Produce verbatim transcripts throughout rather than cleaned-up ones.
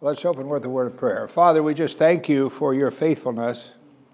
Let's open with a word of prayer. Father, we just thank you for your faithfulness.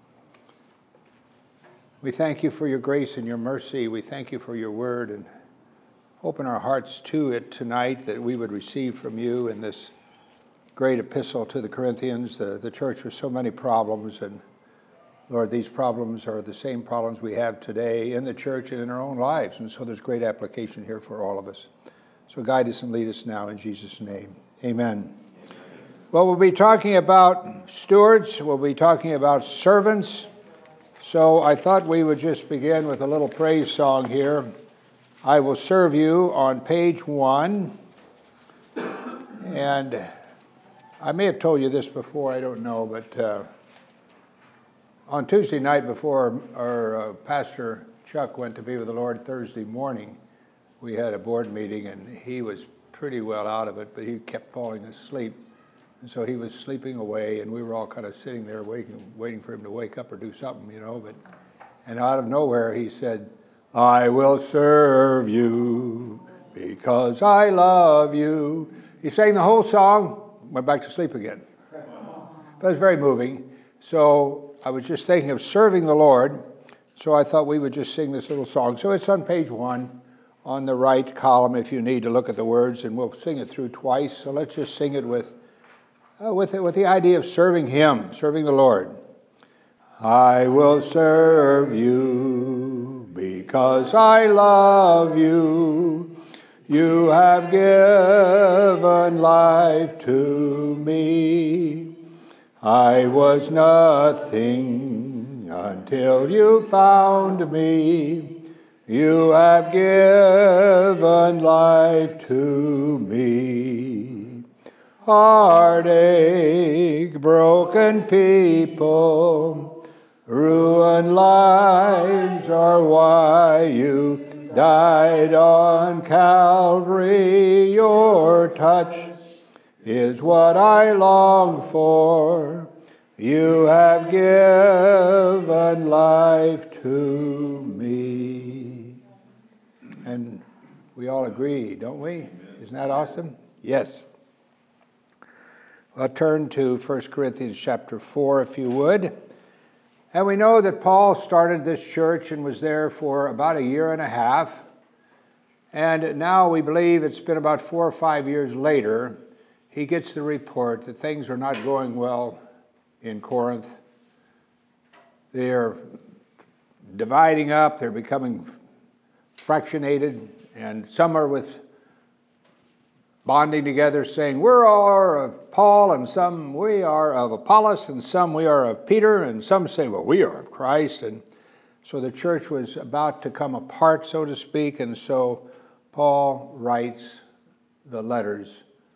We thank you for your grace and your mercy. We thank you for your word, and open our hearts to it tonight that we would receive from you in this great epistle to the Corinthians, the, the church with so many problems. And Lord, these problems are the same problems we have today in the church and in our own lives. And so there's great application here for all of us. So guide us and lead us now in Jesus' name. Amen. Well, we'll be talking about stewards. We'll be talking about servants. So I thought we would just begin with a little praise song here. I Will Serve You on page one. And I may have told you this before, I don't know, but uh, on Tuesday night before our uh, Pastor Chuck went to be with the Lord Thursday morning, we had a board meeting, and he was pretty well out of it, but he kept falling asleep. And so he was sleeping away, and we were all kind of sitting there waiting, waiting for him to wake up or do something, you know. But and out of nowhere he said, "I will serve you because I love you." He sang the whole song, went back to sleep again. But it was very moving. So I was just thinking of serving the Lord, so I thought we would just sing this little song. So it's on page one, on the right column if you need to look at the words, and we'll sing it through twice. So let's just sing it with Uh, with, with the idea of serving Him, serving the Lord. I will serve you because I love you. You have given life to me. I was nothing until you found me. You have given life to me. Heartache, broken people, ruined lives are why you died on Calvary. Your touch is what I long for. You have given life to me. And we all agree, don't we? Isn't that awesome? Yes. I'll turn to First Corinthians chapter four, if you would. And we know that Paul started this church and was there for about a year and a half. And now we believe it's been about four or five years later, he gets the report that things are not going well in Corinth. They're dividing up, they're becoming fractionated, and some are with bonding together, saying, we're all of Paul, and some we are of Apollos, and some we are of Peter, and some say, well, we are of Christ. And so the church was about to come apart, so to speak, and so Paul writes the letters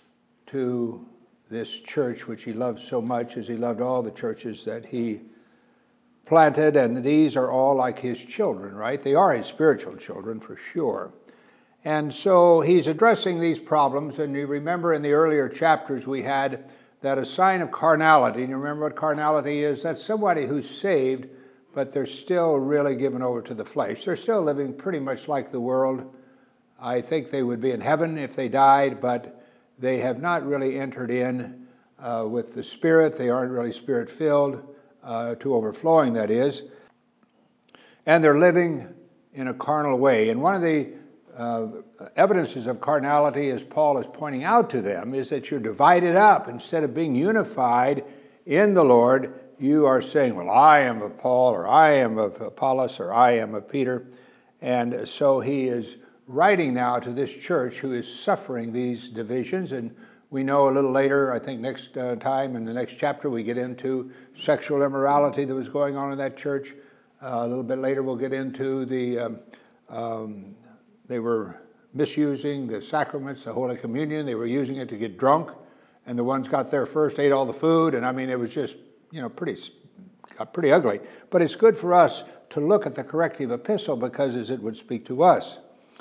to this church, which he loved so much, as he loved all the churches that he planted, and these are all like his children, right? They are his spiritual children, for sure. And so he's addressing these problems, and you remember in the earlier chapters we had that a sign of carnality. And you remember what carnality is? That's somebody who's saved, but they're still really given over to the flesh. They're still living pretty much like the world. I think they would be in heaven if they died, but they have not really entered in uh, with the Spirit. They aren't really Spirit-filled, uh, to overflowing, that is. And they're living in a carnal way. And one of the Uh, evidences of carnality, as Paul is pointing out to them, is that you're divided up. Instead of being unified in the Lord, you are saying, well, I am of Paul, or I am of Apollos, or I am of Peter. And so he is writing now to this church who is suffering these divisions. And we know a little later, I think next uh, time in the next chapter, we get into sexual immorality that was going on in that church. Uh, a little bit later, we'll get into the um, um, They were misusing the sacraments, the Holy Communion. They were using it to get drunk, and the ones got there first ate all the food, and I mean, it was just, you know, pretty, got pretty ugly. But it's good for us to look at the corrective epistle because as it would speak to us.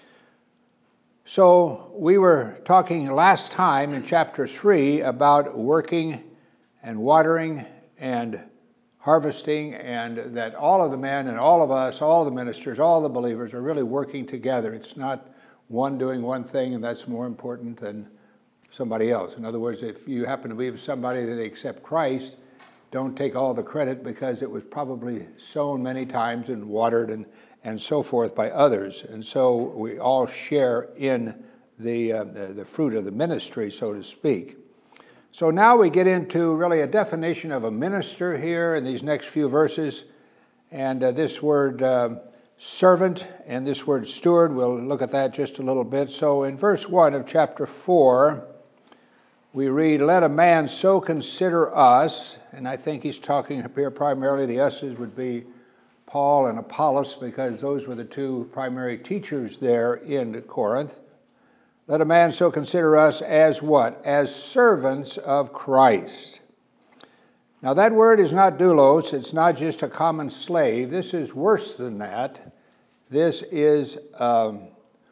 So we were talking last time in chapter three about working and watering and harvesting, and that all of the men and all of us, all the ministers, all the believers are really working together. It's not one doing one thing and that's more important than somebody else. In other words, if you happen to be somebody that accept Christ, don't take all the credit, because it was probably sown many times and watered and, and so forth by others. And so we all share in the, uh, the, the fruit of the ministry, so to speak. So now we get into really a definition of a minister here in these next few verses. And uh, this word uh, servant and this word steward, we'll look at that just a little bit. So in verse one of chapter four, we read, "Let a man so consider us," and I think he's talking up here primarily, the us's would be Paul and Apollos, because those were the two primary teachers there in Corinth. "Let a man so consider us as what? As servants of Christ." Now that word is not doulos, it's not just a common slave. This is worse than that. This is um,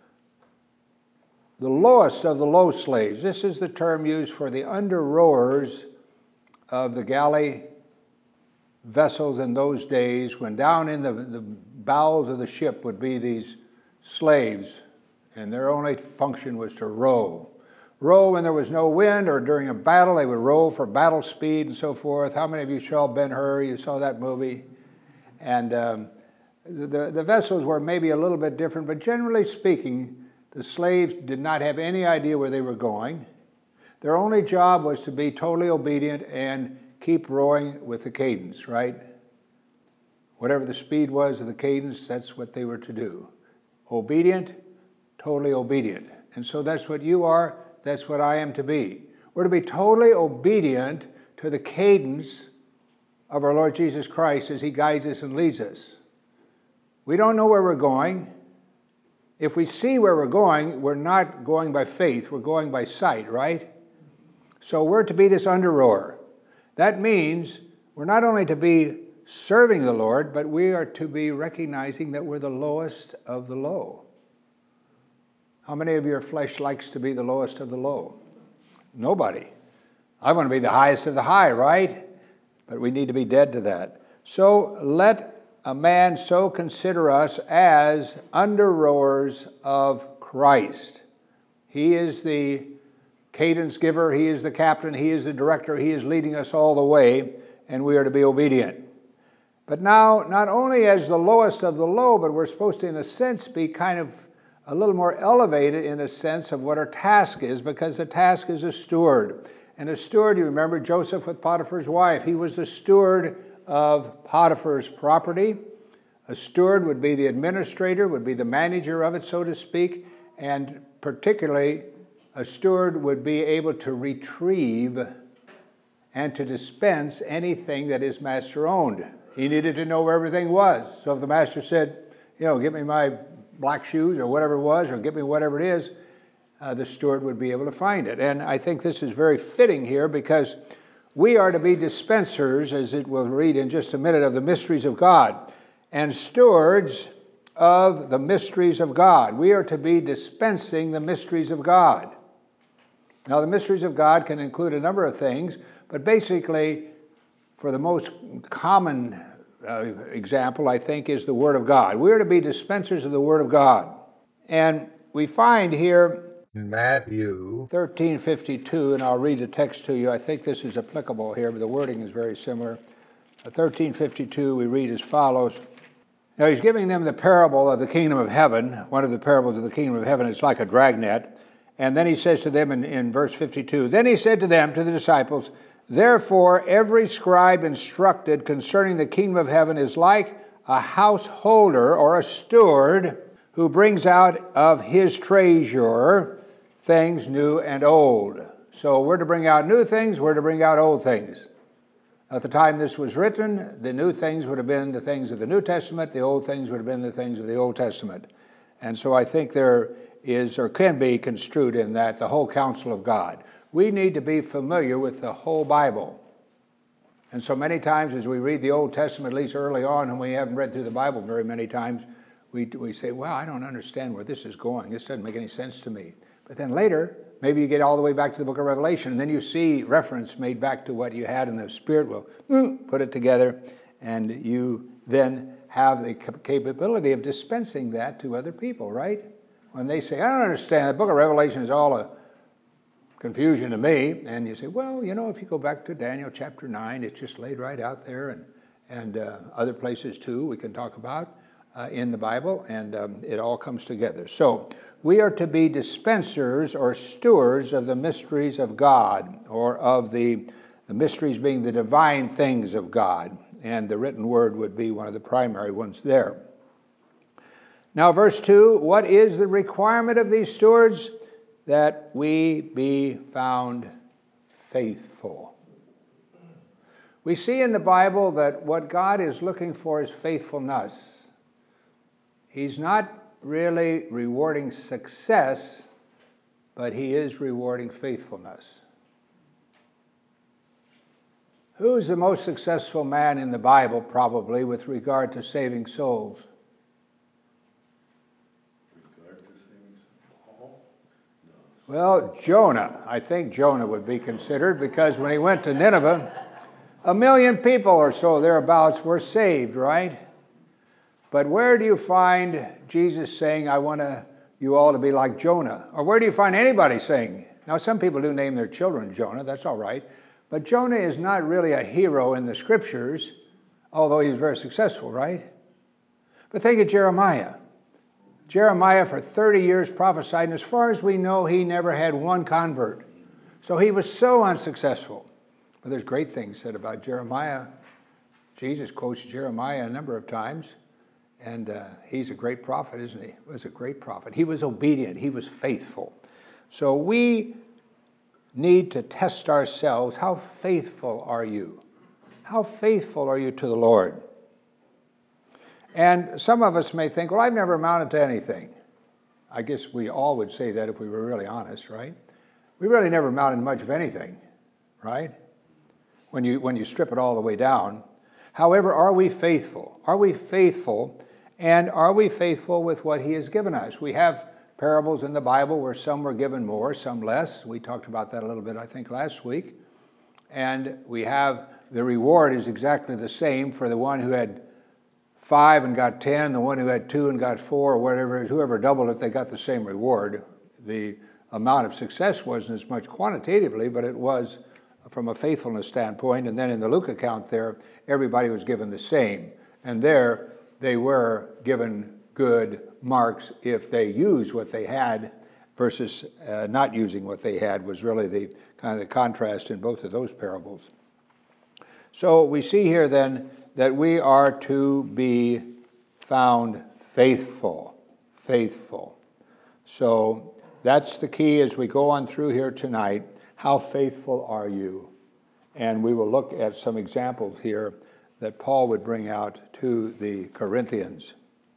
the lowest of the low slaves. This is the term used for the under rowers of the galley vessels in those days, when down in the, the bowels of the ship would be these slaves, and their only function was to row. Row when there was no wind, or during a battle, they would row for battle speed and so forth. How many of you saw Ben-Hur? You saw that movie? And um, the, the vessels were maybe a little bit different, but generally speaking, the slaves did not have any idea where they were going. Their only job was to be totally obedient and keep rowing with the cadence, right? Whatever the speed was of the cadence, that's what they were to do. Obedient, totally obedient. And so that's what you are, that's what I am to be. We're to be totally obedient to the cadence of our Lord Jesus Christ as he guides us and leads us. We don't know where we're going. If we see where we're going, we're not going by faith, we're going by sight, right? So we're to be this under rower. That means we're not only to be serving the Lord, but we are to be recognizing that we're the lowest of the low. How many of your flesh likes to be the lowest of the low? Nobody. I want to be the highest of the high, right? But we need to be dead to that. So let a man so consider us as under rowers of Christ. He is the cadence giver, he is the captain, he is the director, he is leading us all the way, and we are to be obedient. But now, not only as the lowest of the low, but we're supposed to, in a sense, be kind of a little more elevated in a sense of what our task is, because the task is a steward. And a steward, you remember Joseph with Potiphar's wife, he was the steward of Potiphar's property. A steward would be the administrator, would be the manager of it, so to speak, and particularly a steward would be able to retrieve and to dispense anything that his master owned. He needed to know where everything was. So if the master said, you know, give me my black shoes or whatever it was, or give me whatever it is, uh, the steward would be able to find it. And I think this is very fitting here, because we are to be dispensers, as it will read in just a minute, of the mysteries of God, and stewards of the mysteries of God. We are to be dispensing the mysteries of God. Now, the mysteries of God can include a number of things, but basically, for the most common uh, example, I think, is the Word of God. We are to be dispensers of the Word of God. And we find here in Matthew thirteen fifty-two, and I'll read the text to you. I think this is applicable here, but the wording is very similar. thirteen fifty-two, we read as follows. Now, he's giving them the parable of the kingdom of heaven. One of the parables of the kingdom of heaven is like a dragnet. And then he says to them in, in verse fifty-two, "Then he said to them, to the disciples, therefore every scribe instructed concerning the kingdom of heaven is like a householder or a steward who brings out of his treasure things new and old." So we're to bring out new things, we're to bring out old things. At the time this was written, the new things would have been the things of the New Testament, the old things would have been the things of the Old Testament. And so I think there is, or can be construed in that, the whole counsel of God. We need to be familiar with the whole Bible. And so many times as we read the Old Testament, at least early on, and we haven't read through the Bible very many times, we, we say, well, I don't understand where this is going. This doesn't make any sense to me. But then later, maybe you get all the way back to the book of Revelation, and then you see reference made back to what you had, and the Spirit will mm, put it together, and you then have the capability of dispensing that to other people, right? When they say, I don't understand, the book of Revelation is all a confusion to me. And you say, well, you know, if you go back to Daniel chapter nine, it's just laid right out there, and, and uh, other places too we can talk about uh, in the Bible, and um, it all comes together. So we are to be dispensers or stewards of the mysteries of God, or of the, the mysteries being the divine things of God, and the written word would be one of the primary ones there. Now, verse two, what is the requirement of these stewards? That we be found faithful. We see in the Bible that what God is looking for is faithfulness. He's not really rewarding success, but he is rewarding faithfulness. Who's the most successful man in the Bible, probably, with regard to saving souls? Well, Jonah. I think Jonah would be considered, because when he went to Nineveh, a million people or so thereabouts were saved, right? But where do you find Jesus saying, I want to, you all to be like Jonah? Or where do you find anybody saying? Now, some people do name their children Jonah, that's all right. But Jonah is not really a hero in the scriptures, although he was very successful, right? But think of Jeremiah. Jeremiah for thirty years prophesied, and as far as we know, he never had one convert. So he was so unsuccessful. But there's great things said about Jeremiah. Jesus quotes Jeremiah a number of times, and uh, he's a great prophet, isn't he? He was a great prophet. He was obedient. He was faithful. So we need to test ourselves. How faithful are you? How faithful are you to the Lord? And some of us may think, well, I've never amounted to anything. I guess we all would say that if we were really honest, right? We really never amounted to much of anything, right? When you, when you strip it all the way down. However, are we faithful? Are we faithful? And are we faithful with what he has given us? We have parables in the Bible where some were given more, some less. We talked about that a little bit, I think, last week. And we have the reward is exactly the same for the one who had five and got ten, the one who had two and got four, or whatever, whoever doubled it, they got the same reward. The amount of success wasn't as much quantitatively, but it was from a faithfulness standpoint. And then in the Luke account there, everybody was given the same. And there, they were given good marks if they used what they had versus uh, not using what they had was really the kind of the contrast in both of those parables. So we see here then that we are to be found faithful, faithful. So that's the key as we go on through here tonight. How faithful are you? And we will look at some examples here that Paul would bring out to the Corinthians.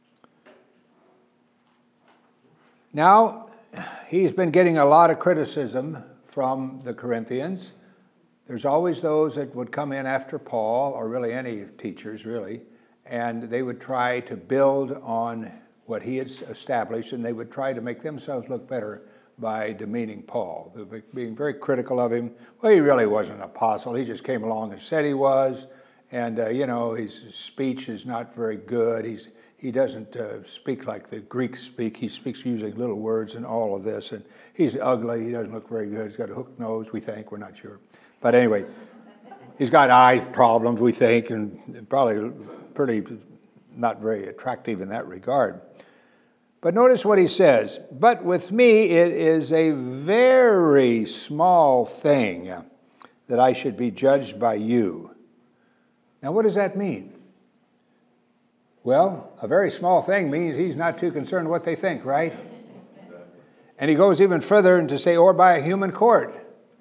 Now, he's been getting a lot of criticism from the Corinthians. There's always those that would come in after Paul, or really any teachers, really, and they would try to build on what he had established, and they would try to make themselves look better by demeaning Paul. They were being very critical of him. Well, he really wasn't an apostle. He just came along and said he was, and, uh, you know, his speech is not very good. He's He doesn't uh, speak like the Greeks speak. He speaks using little words and all of this, and he's ugly. He doesn't look very good. He's got a hooked nose, we think. We're not sure. But anyway, he's got eye problems, we think, and probably pretty not very attractive in that regard. But notice what he says. But with me it is a very small thing that I should be judged by you. Now what does that mean? Well, a very small thing means he's not too concerned what they think, right? And he goes even further to say, or by a human court.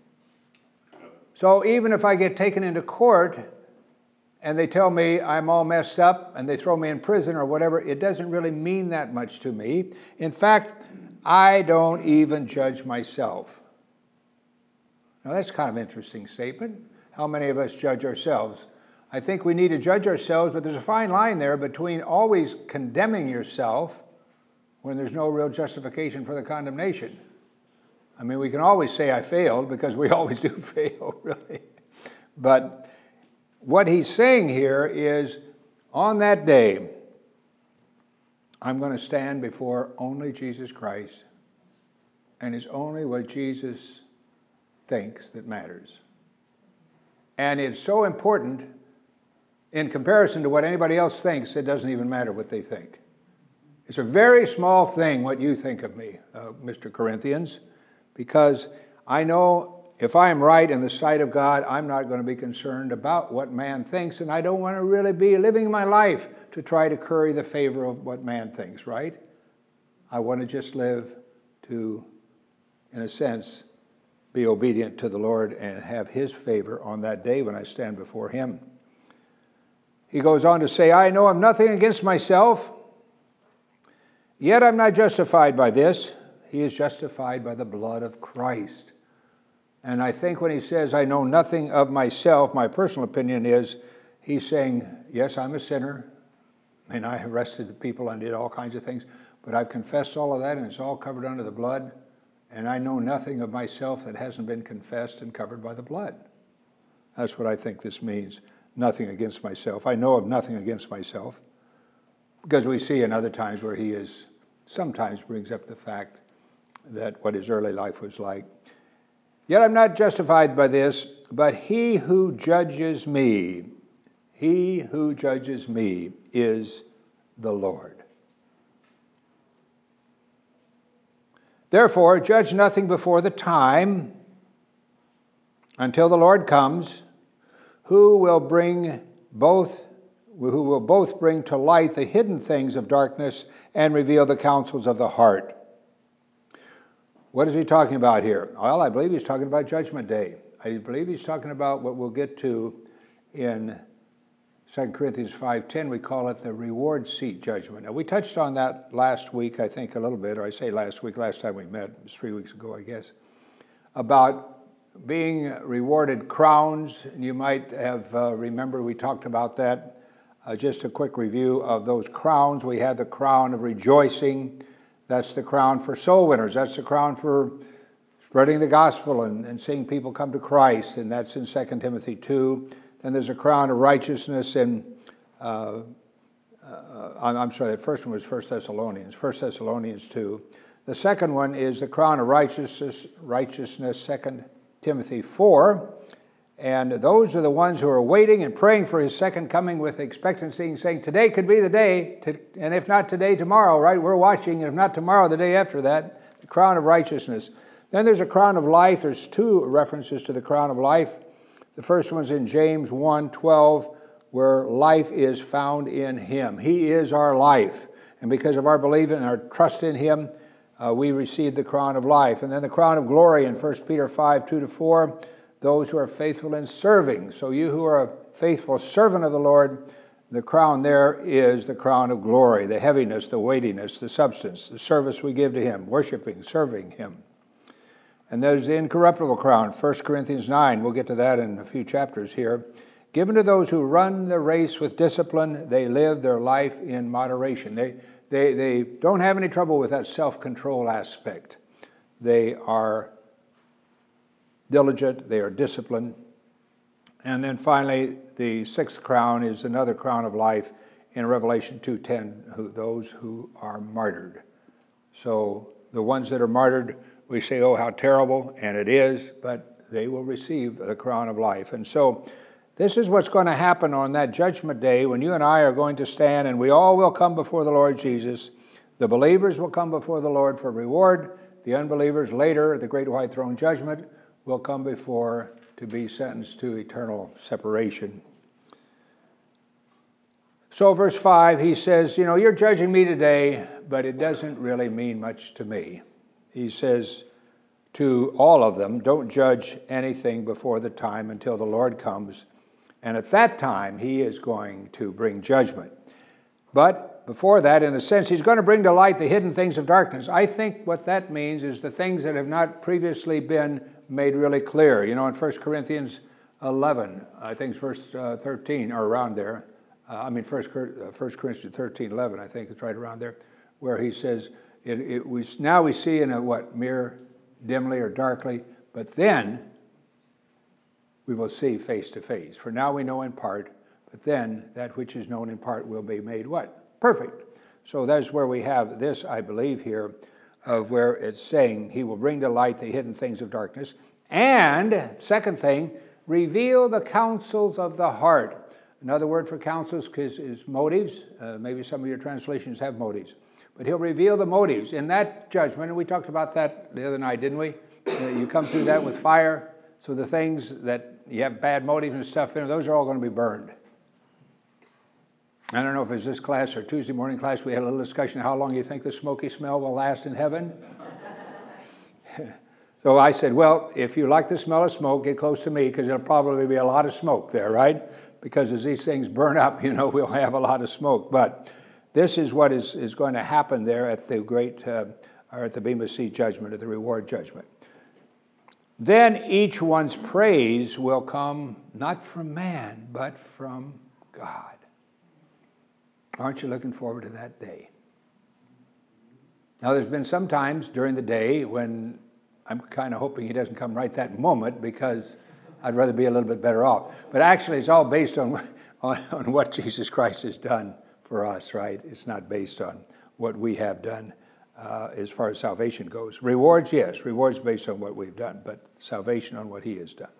So even if I get taken into court and they tell me I'm all messed up and they throw me in prison or whatever, it doesn't really mean that much to me. In fact, I don't even judge myself. Now that's kind of an interesting statement. How many of us judge ourselves? I think we need to judge ourselves, but there's a fine line there between always condemning yourself when there's no real justification for the condemnation. I mean, we can always say I failed, because we always do fail, really. But what he's saying here is, on that day, I'm going to stand before only Jesus Christ, and it's only what Jesus thinks that matters. And it's so important in comparison to what anybody else thinks, it doesn't even matter what they think. It's a very small thing what you think of me, uh, Mister Corinthians, because I know if I am right in the sight of God, I'm not going to be concerned about what man thinks, and I don't want to really be living my life to try to curry the favor of what man thinks, right? I want to just live to, in a sense, be obedient to the Lord and have His favor on that day when I stand before Him. He goes on to say, I know I'm nothing against myself, yet I'm not justified by this. He is justified by the blood of Christ. And I think when he says, I know nothing of myself, my personal opinion is, he's saying, yes, I'm a sinner, and I arrested the people and did all kinds of things, but I've confessed all of that, and it's all covered under the blood, and I know nothing of myself that hasn't been confessed and covered by the blood. That's what I think this means, nothing against myself. I know of nothing against myself, because we see in other times where he is, sometimes brings up the fact that what his early life was like. Yet I'm not justified by this, but he who judges me, he who judges me is the Lord. Therefore, judge nothing before the time until the Lord comes, who will bring both, who will both bring to light the hidden things of darkness and reveal the counsels of the heart. What is he talking about here? Well, I believe he's talking about Judgment Day. I believe he's talking about what we'll get to in Second Corinthians five ten. We call it the reward seat judgment. Now, we touched on that last week, I think, a little bit, or I say last week, last time we met, it was three weeks ago, I guess, about being rewarded crowns. And you might have uh, remembered we talked about that. Uh, just a quick review of those crowns. We had the crown of rejoicing. That's the crown for soul winners. That's the crown for spreading the gospel and, and seeing people come to Christ. And that's in Second Timothy two. Then there's a crown of righteousness in, uh, uh, I'm sorry, that first one was First Thessalonians, First Thessalonians two. The second one is the crown of righteousness, righteousness, Second Timothy four. And those are the ones who are waiting and praying for his second coming with expectancy and saying, today could be the day, to, and if not today, tomorrow, right? We're watching, and if not tomorrow, the day after that, the crown of righteousness. Then there's a crown of life. There's two references to the crown of life. The first one's in James one twelve, where life is found in him. He is our life. And because of our belief and our trust in him, uh, we receive the crown of life. And then the crown of glory in First Peter five two to four, those who are faithful in serving. So you who are a faithful servant of the Lord, the crown there is the crown of glory, the heaviness, the weightiness, the substance, the service we give to him, worshiping, serving him. And there's the incorruptible crown, First Corinthians nine. We'll get to that in a few chapters here. Given to those who run the race with discipline, they live their life in moderation. They, they, they don't have any trouble with that self-control aspect. They are diligent, they are disciplined. And then finally, the sixth crown is another crown of life in Revelation two ten, who, those who are martyred. So the ones that are martyred, we say, oh, how terrible, and it is, but they will receive the crown of life. And so this is what's going to happen on that judgment day when you and I are going to stand, and we all will come before the Lord Jesus. The believers will come before the Lord for reward. The unbelievers later, at the great white throne judgment, will come before to be sentenced to eternal separation. So verse five, he says, you know, you're judging me today, but it doesn't really mean much to me. He says to all of them, don't judge anything before the time until the Lord comes. And at that time, he is going to bring judgment. But before that, in a sense, he's going to bring to light the hidden things of darkness. I think what that means is the things that have not previously been made really clear. You know, in First Corinthians eleven, I think it's verse uh, thirteen, or around there. Uh, I mean, First Corinthians thirteen eleven, I think it's right around there, where he says, it, it, we, now we see in a, what, mirror, dimly or darkly, but then we will see face to face. For now we know in part, but then that which is known in part will be made what? Perfect. So that's where we have this, I believe, here, of where it's saying he will bring to light the hidden things of darkness And, second thing, reveal the counsels of the heart. Another word for counsels is, is motives. Uh, maybe some of your translations have motives. But he'll reveal the motives. In that judgment, and we talked about that the other night, didn't we? Uh, you come through that with fire. So the things that you have bad motives and stuff in, those are all going to be burned. I don't know if it's this class or Tuesday morning class, we had a little discussion how long you think the smoky smell will last in heaven. So I said, well, if you like the smell of smoke, get close to me because there'll probably be a lot of smoke there, right? Because as these things burn up, you know, we'll have a lot of smoke. But this is what is, is going to happen there at the great, uh, or at the Bema Seat judgment, at the reward judgment. Then each one's praise will come not from man, but from God. Aren't you looking forward to that day? Now, there's been some times during the day when I'm kind of hoping he doesn't come right that moment because I'd rather be a little bit better off. But actually, it's all based on, on, on what Jesus Christ has done for us, right? It's not based on what we have done uh, as far as salvation goes. Rewards, yes. Rewards based on what we've done, but salvation on what he has done.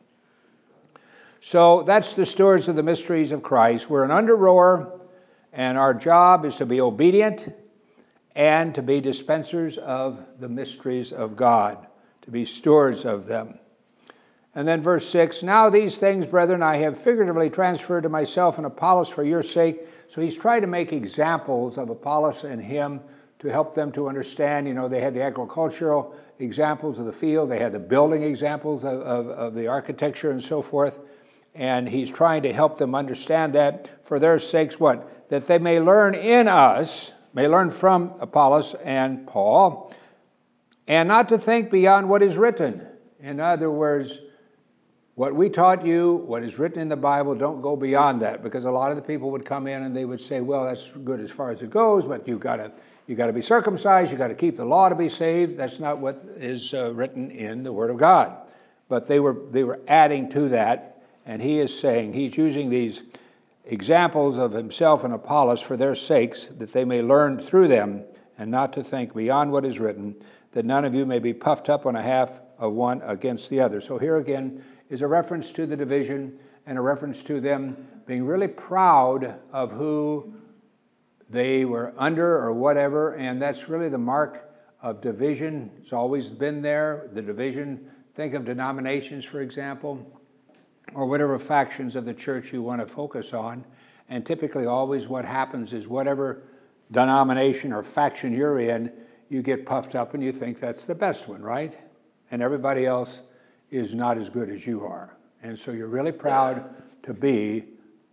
So that's the stewards of the mysteries of Christ. We're an under-rower, and our job is to be obedient and to be dispensers of the mysteries of God, to be stewards of them. And then verse six, now these things, brethren, I have figuratively transferred to myself and Apollos for your sake. So he's trying to make examples of Apollos and him to help them to understand. You know, they had the agricultural examples of the field. They had the building examples of, of, of the architecture and so forth. And he's trying to help them understand that for their sakes, what? That they may learn in us, may learn from Apollos and Paul, and not to think beyond what is written. In other words, what we taught you, what is written in the Bible, don't go beyond that, because a lot of the people would come in and they would say, well, that's good as far as it goes, but you've got to you got to be circumcised, you've got to keep the law to be saved. That's not what is uh, written in the Word of God. But they were they were adding to that, and he is saying, he's using these examples of himself and Apollos for their sakes, that they may learn through them, and not to think beyond what is written, that none of you may be puffed up on a half of one against the other. So here again is a reference to the division and a reference to them being really proud of who they were under or whatever, and that's really the mark of division. It's always been there, the division. Think of denominations, for example, or whatever factions of the church you want to focus on, and typically always what happens is whatever denomination or faction you're in, you get puffed up and you think that's the best one, right? And everybody else is not as good as you are. And so you're really proud to be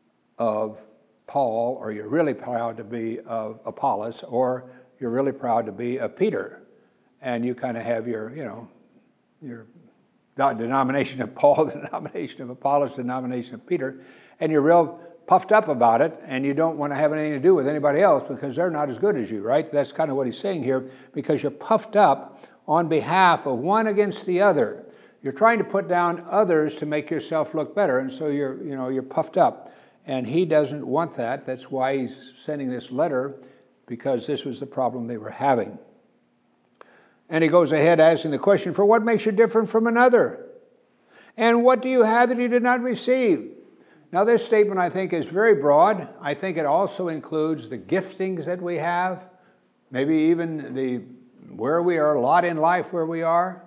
of Paul, or you're really proud to be of Apollos, or you're really proud to be of Peter. And you kind of have your, you know, your denomination of Paul, the denomination of Apollos, the denomination of Peter, and you're real puffed up about it, and you don't want to have anything to do with anybody else because they're not as good as you, right? That's kind of what he's saying here, because you're puffed up on behalf of one against the other. You're trying to put down others to make yourself look better, and so you're, you know, you're puffed up. And he doesn't want that. That's why he's sending this letter, because this was the problem they were having. And he goes ahead asking the question, for what makes you different from another? And what do you have that you did not receive? Now, this statement, I think, is very broad. I think it also includes the giftings that we have, maybe even the where we are, a lot in life where we are.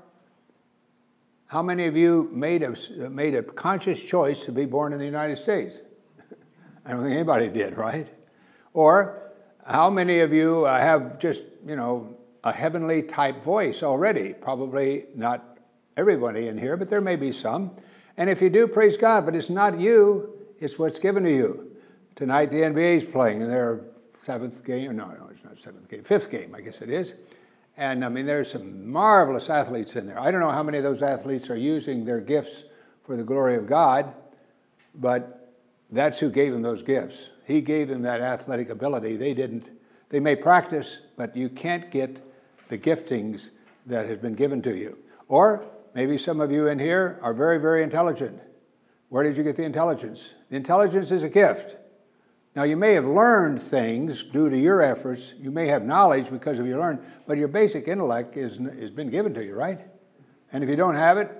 How many of you made a, made a conscious choice to be born in the United States? I don't think anybody did, right? Or how many of you uh, have just, you know, a heavenly type voice already? Probably not everybody in here, but there may be some. And if you do, praise God, but it's not you, it's what's given to you. Tonight the N B A is playing in their seventh game. No, no, it's not seventh game, fifth game, I guess it is. And I mean, there's some marvelous athletes in there. I don't know how many of those athletes are using their gifts for the glory of God, but that's who gave them those gifts. He gave them that athletic ability. They didn't. They may practice, but you can't get the giftings that has been given to you. Or maybe some of you in here are very, very intelligent. Where did you get the intelligence? The intelligence is a gift. Now, you may have learned things due to your efforts. You may have knowledge because of your learning, but your basic intellect is has been given to you, right? And if you don't have it,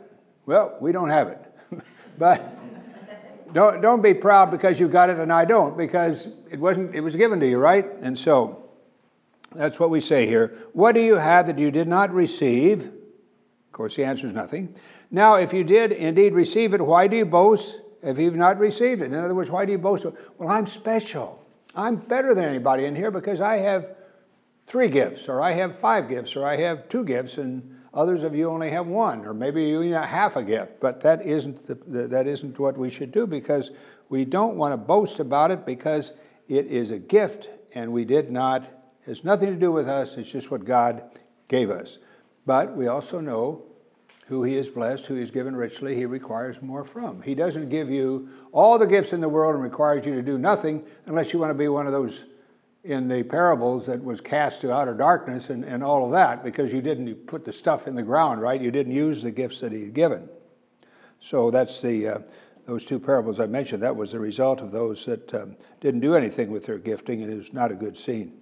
Well, we don't have it. But don't, don't be proud because you got it and I don't, because it wasn't, it was given to you, right? And so that's what we say here. What do you have that you did not receive? Of course, the answer is nothing. Now, if you did indeed receive it, why do you boast if you've not received it? In other words, why do you boast? Well, I'm special. I'm better than anybody in here because I have three gifts, or I have five gifts, or I have two gifts, and others of you only have one, or maybe you only have half a gift. But that isn't the, the, that isn't what we should do, because we don't want to boast about it, because it is a gift, and we did not. It has nothing to do with us. It's just what God gave us. But we also know who He has blessed, who He has given richly, He requires more from. He doesn't give you all the gifts in the world and requires you to do nothing unless you want to be one of those in the parables that was cast to outer darkness and, and all of that, because you didn't put the stuff in the ground, right? You didn't use the gifts that He'd given. So that's the uh, those two parables I mentioned. That was the result of those that um, didn't do anything with their gifting, and it was not a good scene.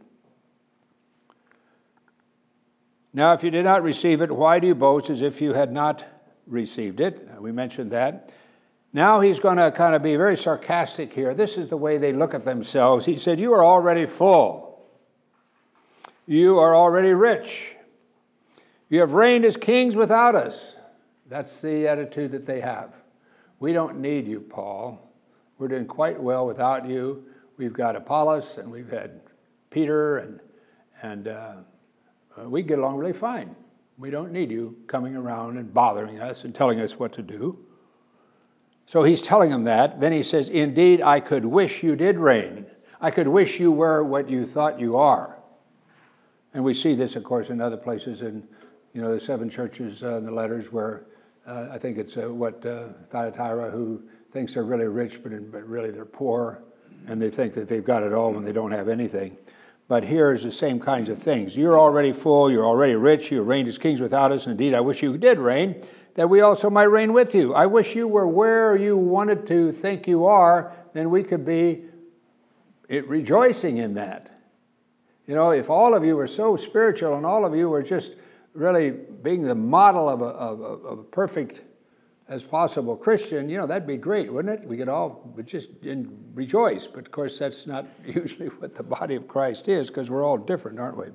Now, if you did not receive it, why do you boast as if you had not received it? We mentioned that. Now he's going to kind of be very sarcastic here. This is the way they look at themselves. He said, you are already full. You are already rich. You have reigned as kings without us. That's the attitude that they have. We don't need you, Paul. We're doing quite well without you. We've got Apollos, and we've had Peter, and, and uh, we get along really fine. We don't need you coming around and bothering us and telling us what to do. So he's telling them that. Then he says, indeed, I could wish you did reign. I could wish you were what you thought you are. And we see this, of course, in other places in, you know, the seven churches uh, in the letters where uh, I think it's uh, what uh, Thyatira, who thinks they're really rich, but, in, but really they're poor, and they think that they've got it all when they don't have anything. But here's the same kinds of things. You're already full. You're already rich. You reigned as kings without us. Indeed, I wish you did reign, that we also might reign with you. I wish you were where you wanted to think you are, then we could be rejoicing in that. You know, if all of you were so spiritual and all of you were just really being the model of a, of a, of a perfect as possible Christian, you know, that'd be great, wouldn't it? We could all just rejoice. But of course, that's not usually what the body of Christ is, because we're all different, aren't we?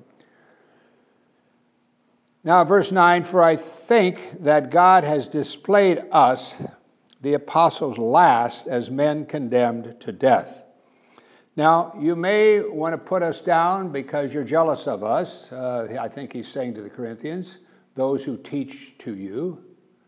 Now, verse nine, for I think that God has displayed us, the apostles, last as men condemned to death. Now, you may want to put us down because you're jealous of us. Uh, I think he's saying to the Corinthians, those who teach to you,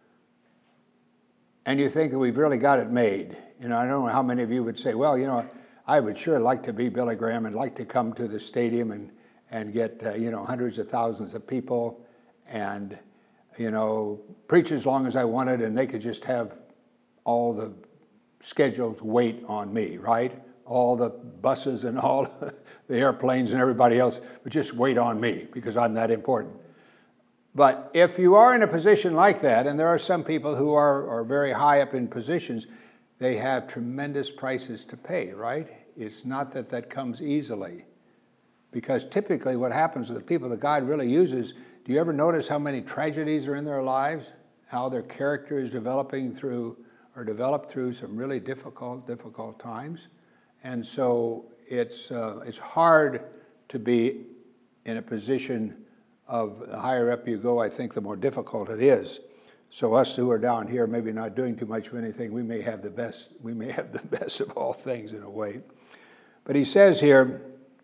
and you think that we've really got it made. You know, I don't know how many of you would say, well, you know, I would sure like to be Billy Graham and like to come to the stadium and, and get, uh, you know, hundreds of thousands of people and, you know, preach as long as I wanted, and they could just have all the schedules wait on me, right? All the buses and all the airplanes and everybody else would just wait on me because I'm that important. But if you are in a position like that, and there are some people who are, are very high up in positions, they have tremendous prices to pay, right? It's not that that comes easily. Because typically what happens to the people that God really uses, do you ever notice how many tragedies are in their lives? How their character is developing through, or developed through some really difficult, difficult times? And so it's uh, it's hard to be in a position of the higher up you go, I think the more difficult it is. So us who are down here, maybe not doing too much of anything, we may have the best, we may have the best of all things in a way. But he says here,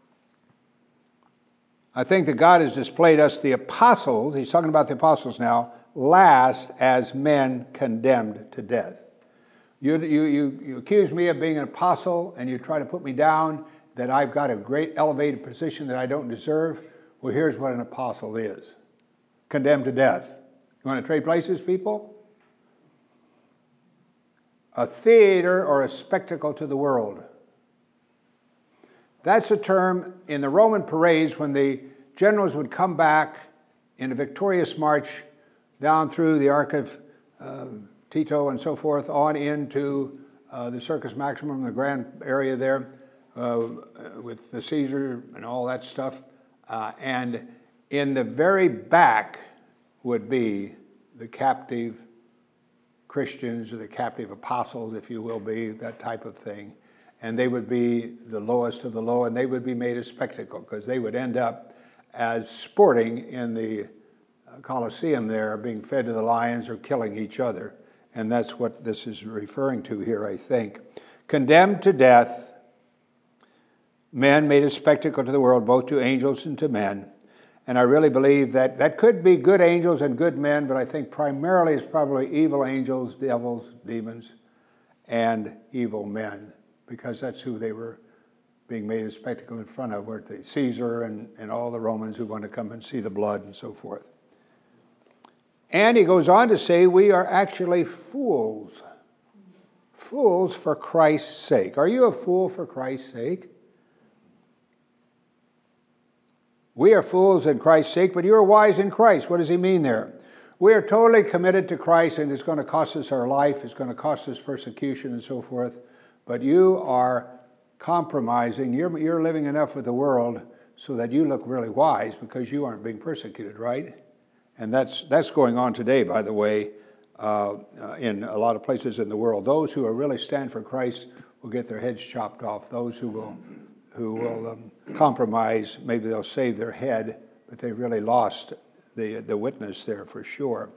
I think that God has displayed us, the apostles, he's talking about the apostles now, last as men condemned to death. You, you, you, you accuse me of being an apostle, and you try to put me down, that I've got a great elevated position that I don't deserve. Well, here's what an apostle is. Condemned to death. You want to trade places, people? A theater or a spectacle to the world. That's a term in the Roman parades when the generals would come back in a victorious march down through the Arc of uh, Tito and so forth on into uh, the Circus Maximum, the grand area there uh, with the Caesar and all that stuff. Uh, and in the very back would be the captive Christians or the captive apostles, if you will be, that type of thing. And they would be the lowest of the low, and they would be made a spectacle because they would end up as sporting in the Colosseum there, being fed to the lions or killing each other. And that's what this is referring to here, I think. Condemned to death, men made a spectacle to the world, both to angels and to men. And I really believe that that could be good angels and good men, but I think primarily it's probably evil angels, devils, demons, and evil men, because that's who they were being made a spectacle in front of, were the Caesar and, and all the Romans who want to come and see the blood and so forth. And he goes on to say, we are actually fools. Fools for Christ's sake. Are you a fool for Christ's sake? We are fools in Christ's sake, but you are wise in Christ. What does he mean there? We are totally committed to Christ, and it's going to cost us our life. It's going to cost us persecution and so forth. But you are compromising. You're, you're living enough with the world so that you look really wise because you aren't being persecuted, right? And that's that's going on today, by the way, uh, uh, in a lot of places in the world. Those who are really stand for Christ will get their heads chopped off. Those who will who will um, compromise, maybe they'll save their head, but they really lost the the witness there for sure.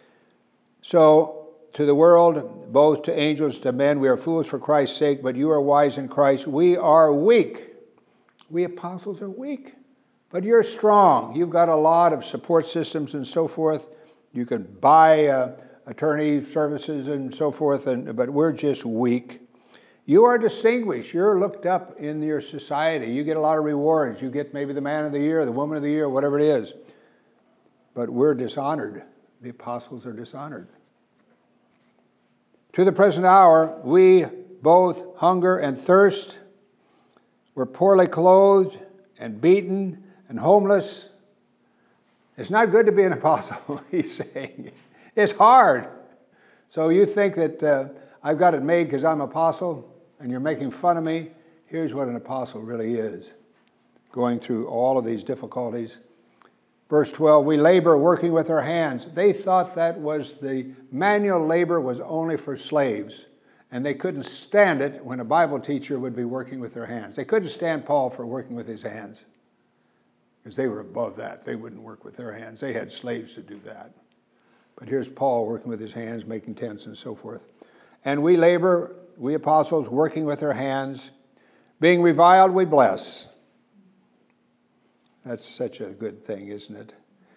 So to the world, both to angels, to men, we are fools for Christ's sake, but you are wise in Christ. We are weak. We apostles are weak. But you're strong. You've got a lot of support systems and so forth. You can buy uh, attorney services and so forth, and, but we're just weak. You are distinguished. You're looked up in your society. You get a lot of rewards. You get maybe the man of the year, the woman of the year, whatever it is. But we're dishonored. The apostles are dishonored. To the present hour, we both hunger and thirst. We're poorly clothed and beaten and homeless. It's not good to be an apostle, he's saying. It's hard. So you think that uh, I've got it made because I'm an apostle and you're making fun of me. Here's what an apostle really is, going through all of these difficulties. Verse twelve, we labor working with our hands. They thought that was the manual labor was only for slaves. And they couldn't stand it when a Bible teacher would be working with their hands. They couldn't stand Paul for working with his hands, because they were above that. They wouldn't work with their hands. They had slaves to do that. But here's Paul working with his hands, making tents and so forth. And we labor, we apostles, working with our hands. Being reviled, we bless. That's such a good thing, isn't it?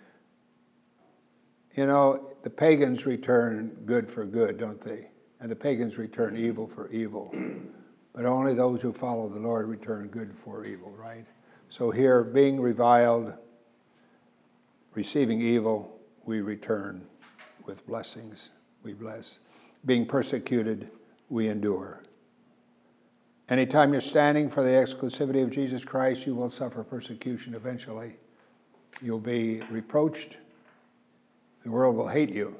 You know, the pagans return good for good, don't they? And the pagans return evil for evil. But only those who follow the Lord return good for evil, right? So here, being reviled, receiving evil, we return with blessings. We bless. Being persecuted, we endure. Anytime you're standing for the exclusivity of Jesus Christ, you will suffer persecution eventually. You'll be reproached. The world will hate you.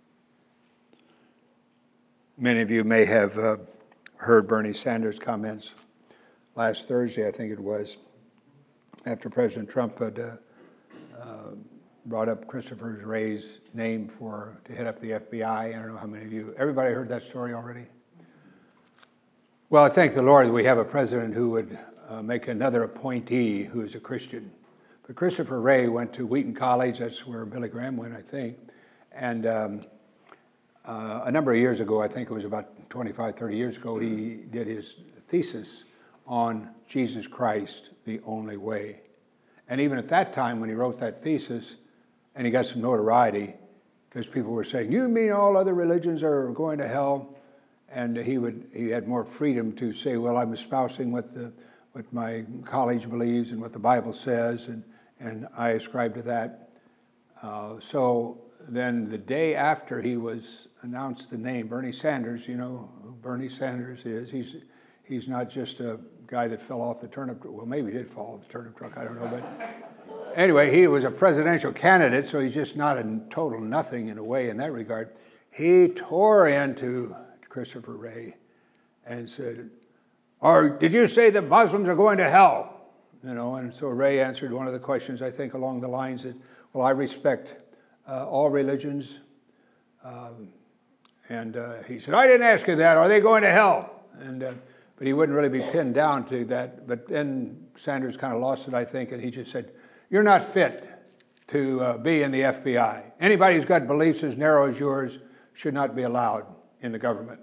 Many of you may have uh, heard Bernie Sanders' comments last Thursday, I think it was, after President Trump had uh, uh, brought up Christopher Wray's name for to head up the F B I. I don't know how many of you, everybody heard that story already? Well, I thank the Lord that we have a president who would uh, make another appointee who is a Christian. But Christopher Wray went to Wheaton College, that's where Billy Graham went, I think, and um, Uh, a number of years ago, I think it was about twenty-five, thirty years ago, he did his thesis on Jesus Christ, the only way. And even at that time, when he wrote that thesis, and he got some notoriety, because people were saying, you mean all other religions are going to hell? And he would he had more freedom to say, well, I'm espousing what the what my college believes and what the Bible says, and, and I ascribe to that. Uh, so then the day after he was announced the name, Bernie Sanders, you know who Bernie Sanders is. He's he's not just a guy that fell off the turnip truck. Well, maybe he did fall off the turnip truck, I don't know. But anyway, he was a presidential candidate, so he's just not a total nothing in a way in that regard. He tore into Christopher Wray and said, or did you say that Muslims are going to hell? You know, and so Wray answered one of the questions, I think, along the lines that, well, I respect uh, all religions, um, And uh, he said, I didn't ask you that. Are they going to hell? And uh, but he wouldn't really be pinned down to that. But then Sanders kind of lost it, I think, and he just said, you're not fit to uh, be in the F B I. Anybody who's got beliefs as narrow as yours should not be allowed in the government.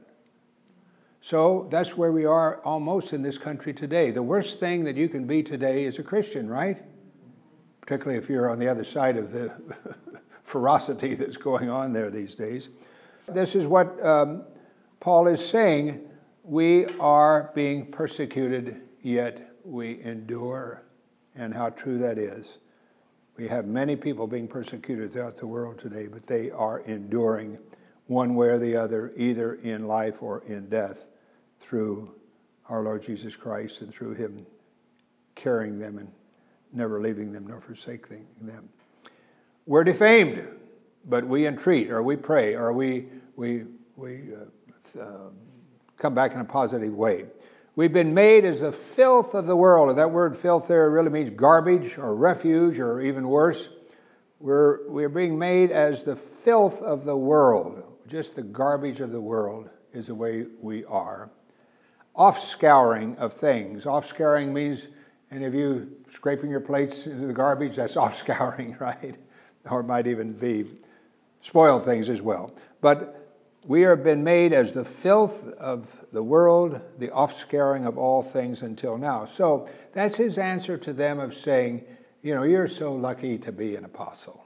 So that's where we are almost in this country today. The worst thing that you can be today is a Christian, right? Particularly if you're on the other side of the ferocity that's going on there these days. This is what um, Paul is saying. We are being persecuted, yet we endure. And how true that is. We have many people being persecuted throughout the world today, but they are enduring one way or the other, either in life or in death, through our Lord Jesus Christ and through Him carrying them and never leaving them nor forsaking them. We're defamed, but we entreat, or we pray, or we we we uh, uh, come back in a positive way. We've been made as the filth of the world. And that word filth there really means garbage or refuge or even worse. We're, we're being made as the filth of the world. Just the garbage of the world is the way we are. Off-scouring of things. Off-scouring means, any of you scraping your plates into the garbage, that's off-scouring, right? Or it might even be spoiled things as well. But we have been made as the filth of the world, the offscouring of all things until now. So that's his answer to them of saying, you know, you're so lucky to be an apostle.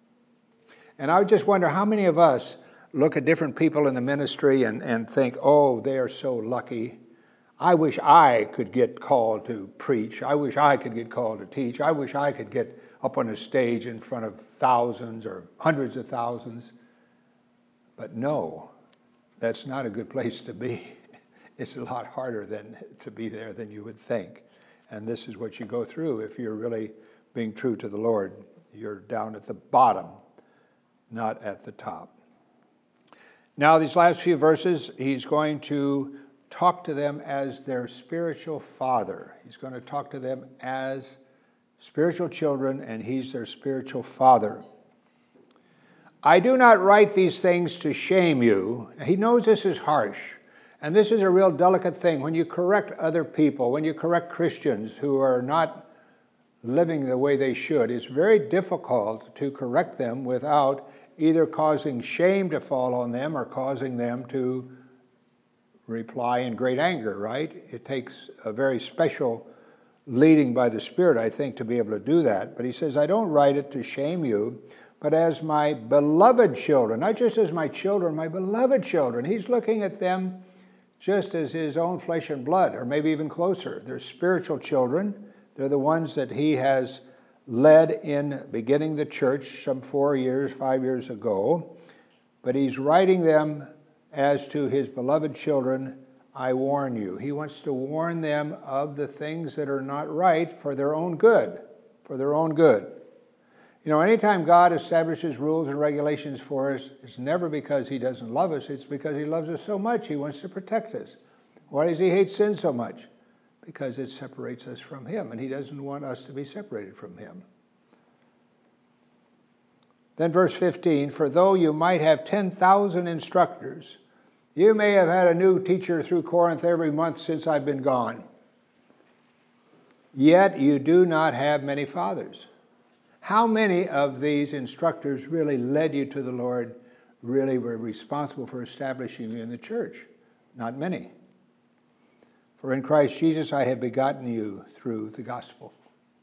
And I just wonder how many of us look at different people in the ministry and, and think, oh, they are so lucky. I wish I could get called to preach. I wish I could get called to teach. I wish I could get up on a stage in front of thousands or hundreds of thousands. But no, that's not a good place to be. It's a lot harder than to be there than you would think. And this is what you go through if you're really being true to the Lord. You're down at the bottom, not at the top. Now, these last few verses, he's going to talk to them as their spiritual father. He's going to talk to them as spiritual children, and he's their spiritual father. I do not write these things to shame you. He knows this is harsh. And this is a real delicate thing. When you correct other people, when you correct Christians who are not living the way they should, it's very difficult to correct them without either causing shame to fall on them or causing them to reply in great anger, right? It takes a very special leading by the Spirit, I think, to be able to do that. But he says, I don't write it to shame you, but as my beloved children, not just as my children, my beloved children. He's looking at them just as his own flesh and blood, or maybe even closer. They're spiritual children. They're the ones that he has led in beginning the church some four years, five years ago. But he's writing them as to his beloved children, I warn you. He wants to warn them of the things that are not right for their own good, for their own good. You know, anytime God establishes rules and regulations for us, it's never because he doesn't love us. It's because he loves us so much. He wants to protect us. Why does he hate sin so much? Because it separates us from him, and he doesn't want us to be separated from him. Then verse fifteen, for though you might have ten thousand instructors, you may have had a new teacher through Corinth every month since I've been gone. Yet you do not have many fathers. How many of these instructors really led you to the Lord, really were responsible for establishing you in the church? Not many. For in Christ Jesus I have begotten you through the gospel.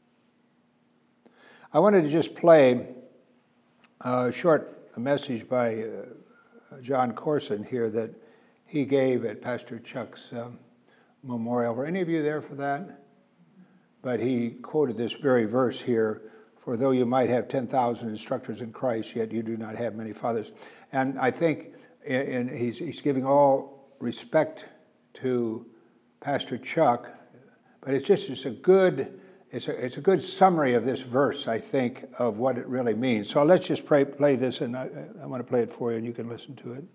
I wanted to just play a short message by uh, John Corson here that he gave at Pastor Chuck's um, memorial. Were any of you there for that? But he quoted this very verse here, for though you might have ten thousand instructors in Christ, yet you do not have many fathers. And I think in, in, he's, he's giving all respect to Pastor Chuck, but it's just it's a good it's a it's a good summary of this verse, I think, of what it really means. So let's just pray, play this, and I, I want to play it for you, and you can listen to it.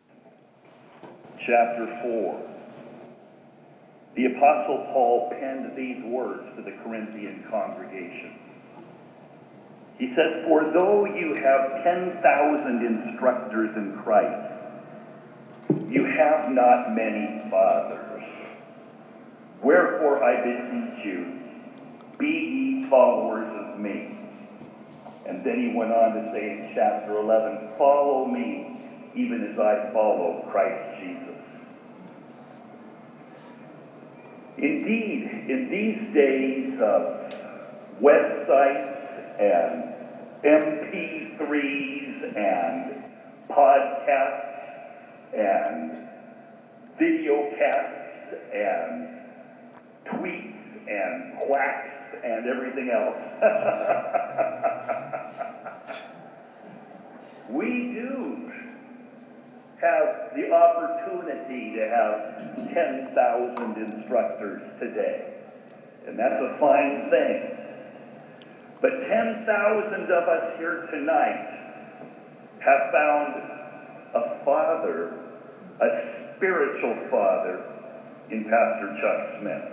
Chapter four. The Apostle Paul penned these words to the Corinthian congregation. He says, for though you have ten thousand instructors in Christ, You have not many fathers. Wherefore I beseech you, be ye followers of me. And then he went on to say in chapter eleven, follow me, even as I follow Christ Jesus. Indeed, in these days of websites and M P threes and podcasts and videocasts and tweets and quacks and everything else, we do have the opportunity to have ten thousand instructors today. And that's a fine thing. But ten thousand of us here tonight have found a father, a spiritual father, in Pastor Chuck Smith.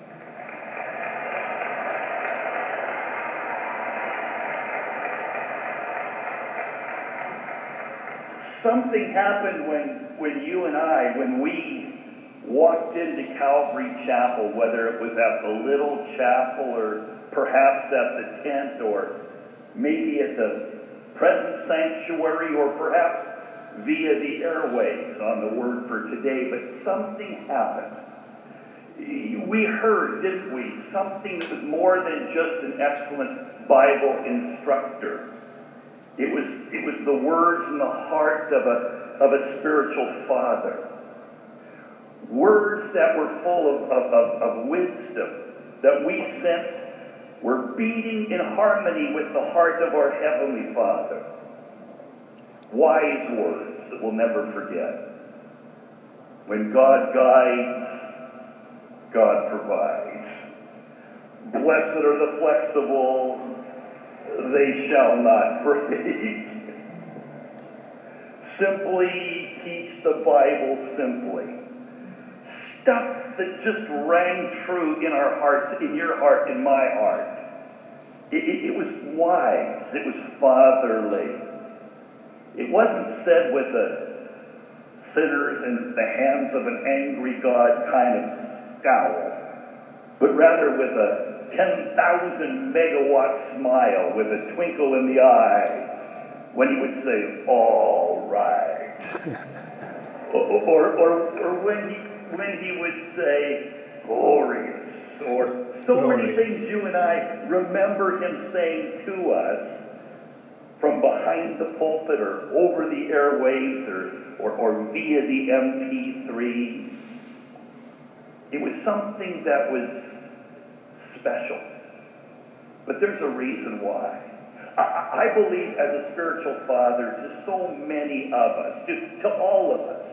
Something happened when, when you and I, when we walked into Calvary Chapel, whether it was at the little chapel or perhaps at the tent or maybe at the present sanctuary or perhaps via the airwaves on the Word for Today, but something happened. We heard, didn't we, something that was more than just an excellent Bible instructor. It was, it was the words and the heart of a, of a spiritual father. Words that were full of, of, of, of wisdom that we sensed were beating in harmony with the heart of our Heavenly Father. Wise words that we'll never forget. When God guides, God provides. Blessed are the flexible, they shall not break. Simply teach the Bible simply. Stuff that just rang true in our hearts, in your heart, in my heart. It, it, it was wise. It was fatherly. It wasn't said with the sinners in the hands of an angry God kind of scowl, but rather with a ten thousand megawatt smile with a twinkle in the eye when he would say, all right. or, or, or, or when he when he would say, glorious, or so glorious. Many things you and I remember him saying to us from behind the pulpit or over the airwaves or, or, or via the M P three. It was something that was special. But there's a reason why. I, I believe as a spiritual father to so many of us, to, to all of us,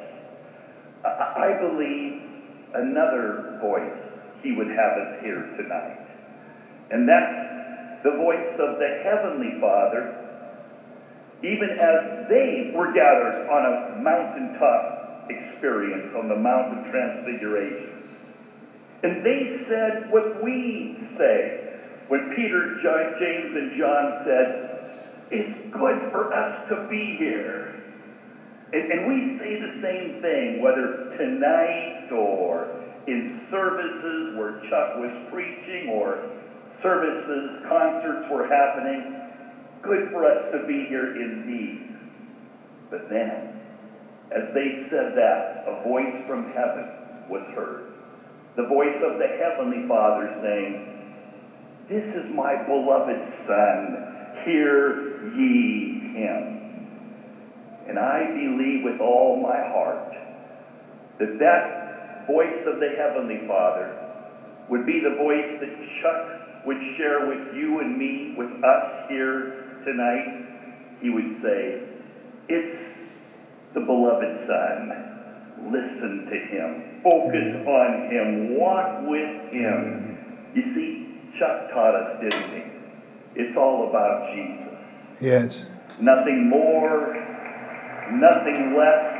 I believe another voice he would have us hear tonight. And that's the voice of the Heavenly Father, even as they were gathered on a mountaintop experience on the Mount of Transfiguration. And they said what we say when Peter, James, and John said, it's good for us to be here. And, and we say the same thing, whether tonight or in services where Chuck was preaching or services, concerts were happening. Good for us to be here indeed. But then, as they said that, a voice from heaven was heard. The voice of the Heavenly Father saying, this is my beloved Son, hear ye him. And I believe with all my heart that that voice of the Heavenly Father would be the voice that Chuck would share with you and me, with us here tonight. He would say, it's the beloved Son. Listen to him. Focus on him. Walk with him. You see, Chuck taught us, didn't he? It's all about Jesus. Yes. Nothing more, nothing less,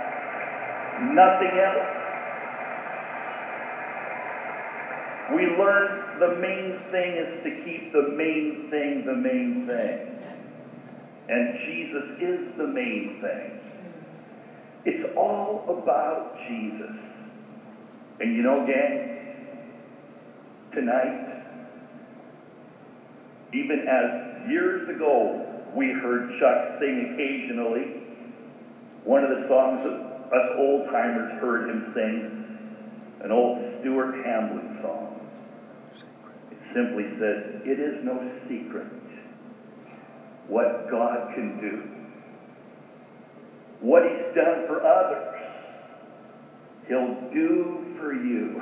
nothing else. We learned the main thing is to keep the main thing the main thing. And Jesus is the main thing. It's all about Jesus. And you know, gang, tonight, even as years ago we heard Chuck sing occasionally, one of the songs that us old-timers heard him sing, an old Stuart Hambling song. It simply says, "It is no secret what God can do. What he's done for others, he'll do for you.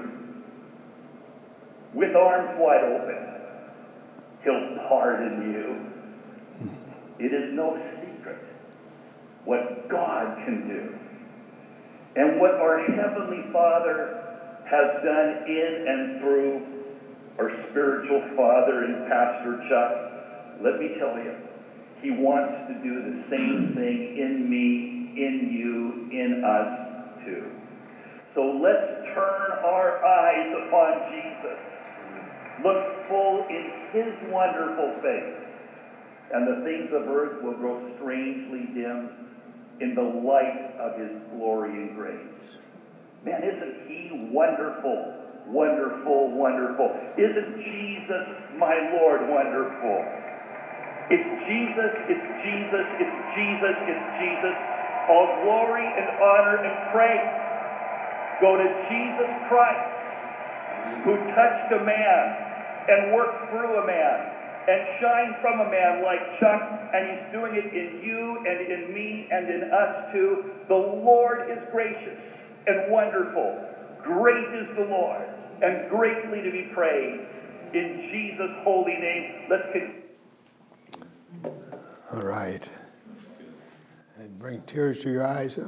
With arms wide open, he'll pardon you. It is no secret what God can do. And what our Heavenly Father has done in and through our spiritual father and Pastor Chuck, let me tell you, he wants to do the same thing in me, in you, in us too. So let's turn our eyes upon Jesus. Look full in his wonderful face, and the things of earth will grow strangely dim in the light of his glory and grace. Man, isn't he wonderful, wonderful, wonderful? Isn't Jesus, my Lord, wonderful? It's Jesus, it's Jesus, it's Jesus, it's Jesus. All glory and honor and praise go to Jesus Christ, who touched a man and worked through a man and shined from a man like Chuck, and he's doing it in you and in me and in us too. The Lord is gracious and wonderful. Great is the Lord, and greatly to be praised. In Jesus' holy name, let's continue. All right. And bring tears to your eyes.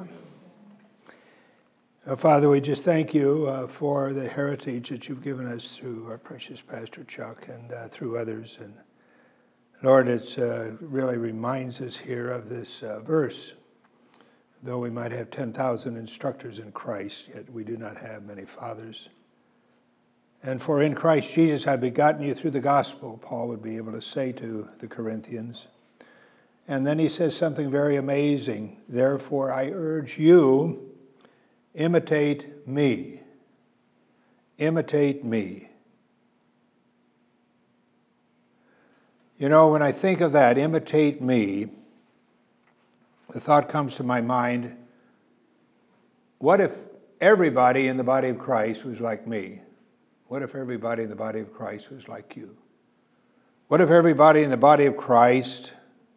Uh, Father, we just thank you uh, for the heritage that you've given us through our precious Pastor Chuck and uh, through others. And Lord, it uh, really reminds us here of this uh, verse. Though we might have ten thousand instructors in Christ, yet we do not have many fathers. And for in Christ Jesus I begotten you through the gospel, Paul would be able to say to the Corinthians. And then he says something very amazing. Therefore I urge you, imitate me. Imitate me. You know, when I think of that, imitate me, the thought comes to my mind, what if everybody in the body of Christ was like me? What if everybody in the body of Christ was like you? What if everybody in the body of Christ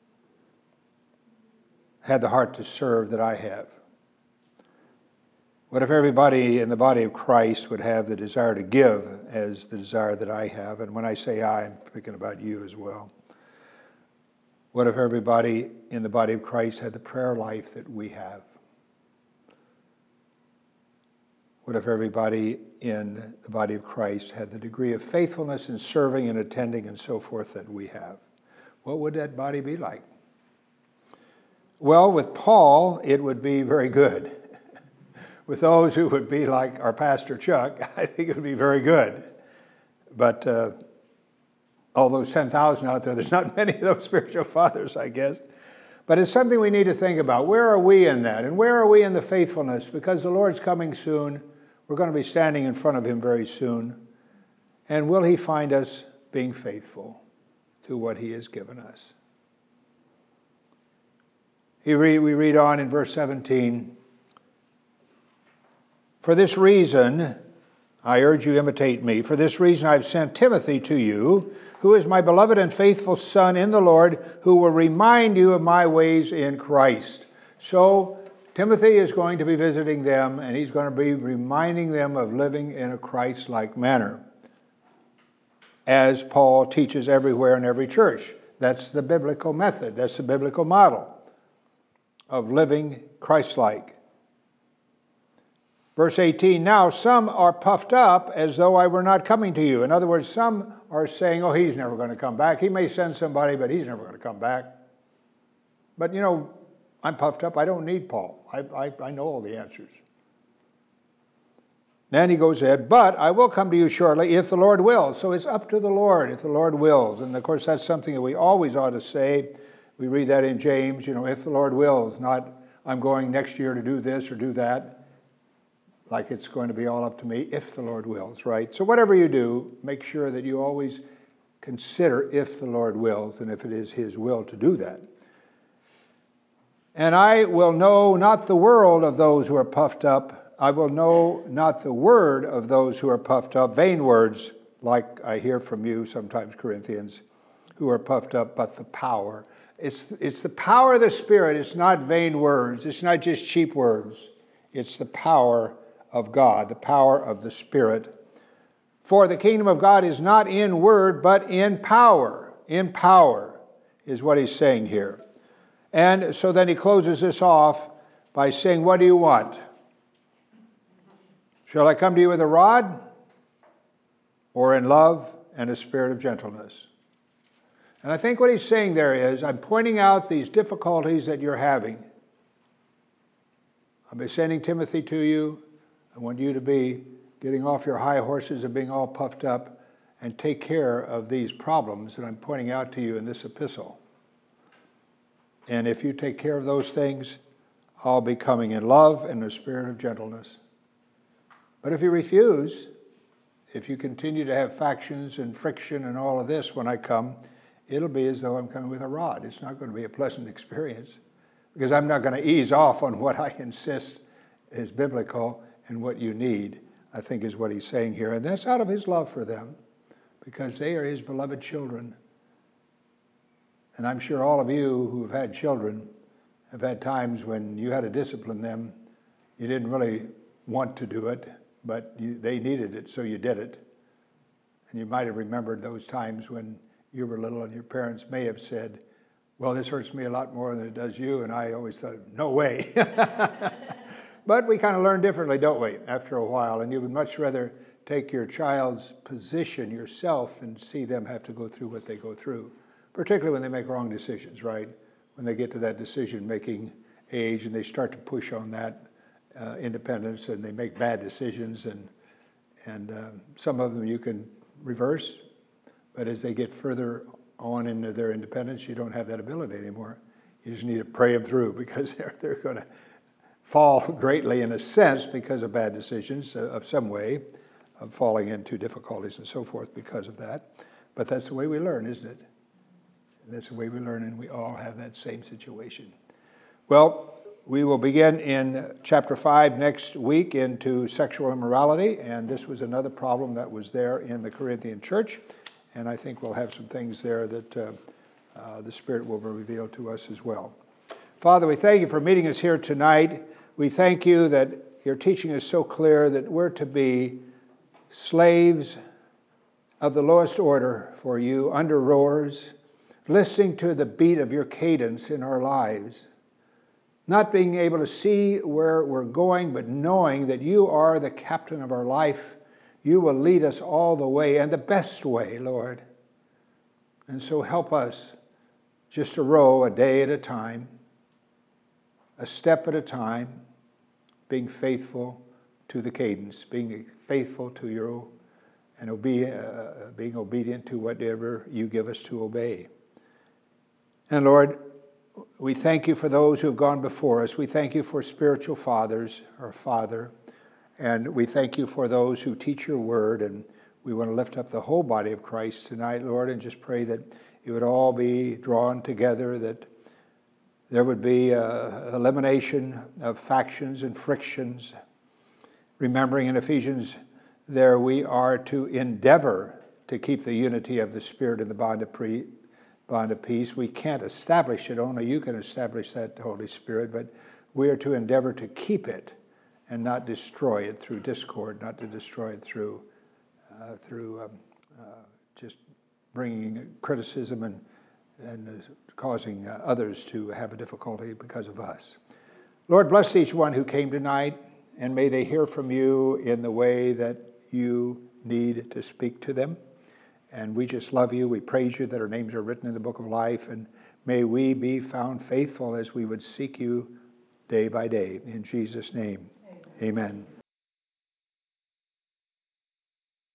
had the heart to serve that I have? What if everybody in the body of Christ would have the desire to give as the desire that I have? And when I say I, I'm thinking about you as well. What if everybody in the body of Christ had the prayer life that we have? What if everybody in the body of Christ had the degree of faithfulness in serving and attending and so forth that we have? What would that body be like? Well, with Paul, it would be very good. With those who would be like our Pastor Chuck, I think it would be very good. But uh, all those ten thousand out there, there's not many of those spiritual fathers, I guess. But it's something we need to think about. Where are we in that? And where are we in the faithfulness? Because the Lord's coming soon. We're going to be standing in front of him very soon. And will he find us being faithful to what he has given us? He read, we read on in verse seventeen. For this reason, I urge you imitate me. For this reason I've sent Timothy to you, who is my beloved and faithful son in the Lord, who will remind you of my ways in Christ. So Timothy is going to be visiting them, and he's going to be reminding them of living in a Christ-like manner, as Paul teaches everywhere in every church. That's the biblical method. That's the biblical model of living Christ-like. Verse eighteen, now some are puffed up as though I were not coming to you. In other words, some are saying, oh, he's never going to come back. He may send somebody, but he's never going to come back. But, you know, I'm puffed up. I don't need Paul. I, I, I know all the answers. Then he goes ahead, but I will come to you shortly if the Lord wills. So it's up to the Lord if the Lord wills. And, of course, that's something that we always ought to say. We read that in James, you know, if the Lord wills, not I'm going next year to do this or do that, like it's going to be all up to me, if the Lord wills, right? So whatever you do, make sure that you always consider if the Lord wills and if it is His will to do that. And I will know not the world of those who are puffed up. I will know not the word of those who are puffed up. Vain words, like I hear from you sometimes, Corinthians, who are puffed up, but the power. It's, it's the power of the Spirit. It's not vain words. It's not just cheap words. It's the power of God, the power of the Spirit. For the kingdom of God is not in word, but in power. In power is what he's saying here. And so then he closes this off by saying, what do you want? Shall I come to you with a rod, or in love and a spirit of gentleness? And I think what he's saying there is, I'm pointing out these difficulties that you're having. I'll be sending Timothy to you. I want you to be getting off your high horses and being all puffed up and take care of these problems that I'm pointing out to you in this epistle. And if you take care of those things, I'll be coming in love and a spirit of gentleness. But if you refuse, if you continue to have factions and friction and all of this when I come, it'll be as though I'm coming with a rod. It's not going to be a pleasant experience, because I'm not going to ease off on what I insist is biblical and what you need, I think is what he's saying here. And that's out of his love for them, because they are his beloved children. And I'm sure all of you who have had children have had times when you had to discipline them. You didn't really want to do it, but you, they needed it, so you did it. And you might have remembered those times when you were little and your parents may have said, well, this hurts me a lot more than it does you. And I always thought, no way. But we kind of learn differently, don't we, after a while? And you would much rather take your child's position yourself than see them have to go through what they go through, particularly when they make wrong decisions, right? When they get to that decision-making age and they start to push on that uh, independence and they make bad decisions, and, and uh, some of them you can reverse, but as they get further on into their independence, you don't have that ability anymore. You just need to pray them through, because they're, they're going to fall greatly in a sense because of bad decisions uh, of some way, of falling into difficulties and so forth because of that. But that's the way we learn, isn't it? That's the way we learn, and we all have that same situation. Well, we will begin in chapter five next week into sexual immorality, and this was another problem that was there in the Corinthian church, and I think we'll have some things there that uh, uh, the Spirit will reveal to us as well. Father, we thank you for meeting us here tonight. We thank you that your teaching is so clear that we're to be slaves of the lowest order for you, under rowers, listening to the beat of your cadence in our lives, not being able to see where we're going, but knowing that you are the captain of our life. You will lead us all the way, and the best way, Lord. And so help us just to row a day at a time, a step at a time, being faithful to the cadence, being faithful to your, and obe- uh, being obedient to whatever you give us to obey. And Lord, we thank you for those who have gone before us. We thank you for spiritual fathers, our Father, and we thank you for those who teach your word, and we want to lift up the whole body of Christ tonight, Lord, and just pray that it would all be drawn together, that there would be a elimination of factions and frictions. Remembering in Ephesians there we are to endeavor to keep the unity of the Spirit in the bond of, pre, bond of peace. We can't establish it, only you can establish that, Holy Spirit, but we are to endeavor to keep it and not destroy it through discord, not to destroy it through, uh, through um, uh, just bringing criticism and, and uh, causing uh, others to have a difficulty because of us. Lord, bless each one who came tonight, and may they hear from you in the way that you need to speak to them. And we just love you. We praise you that our names are written in the book of life, and may we be found faithful as we would seek you day by day. In Jesus' name, amen. Amen.